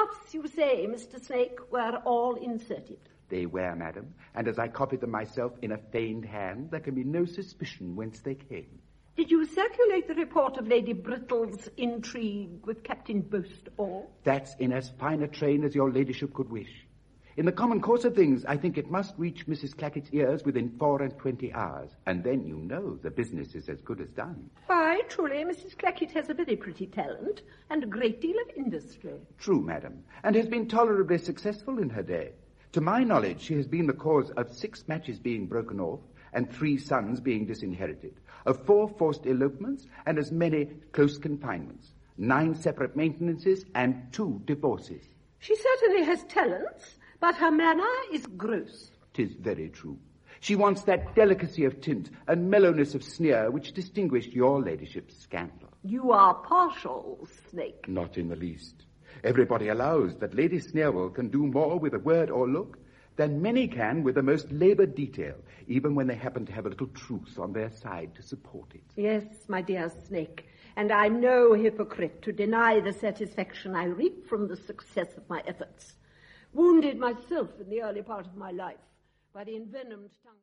drafts, you say, Mr. Snake, were all inserted? They were, madam, and as I copied them myself in a feigned hand, there can be no suspicion whence they came. Did you circulate the report of Lady Brittle's intrigue with Captain Boastall? That's in as fine a train as your ladyship could wish. In the common course of things, I think it must reach Mrs. Clackett's ears within 24 hours, and then you know the business is as good as done. Why, truly, Mrs. Clackett has a very pretty talent and a great deal of industry. True, madam, and has been tolerably successful in her day. To my knowledge, she has been the cause of 6 matches being broken off and 3 sons being disinherited, of 4 forced elopements and as many close confinements, 9 separate maintenances and 2 divorces. She certainly has talents, but her manner is gross. 'Tis very true. She wants that delicacy of tint and mellowness of sneer which distinguished your ladyship's scandal. You are partial, Snake. Not in the least. Everybody allows that Lady Sneerwell can do more with a word or look than many can with the most laboured detail, even when they happen to have a little truth on their side to support it. Yes, my dear Snake, and I'm no hypocrite to deny the satisfaction I reap from the success of my efforts. Wounded myself in the early part of my life by the envenomed tongue.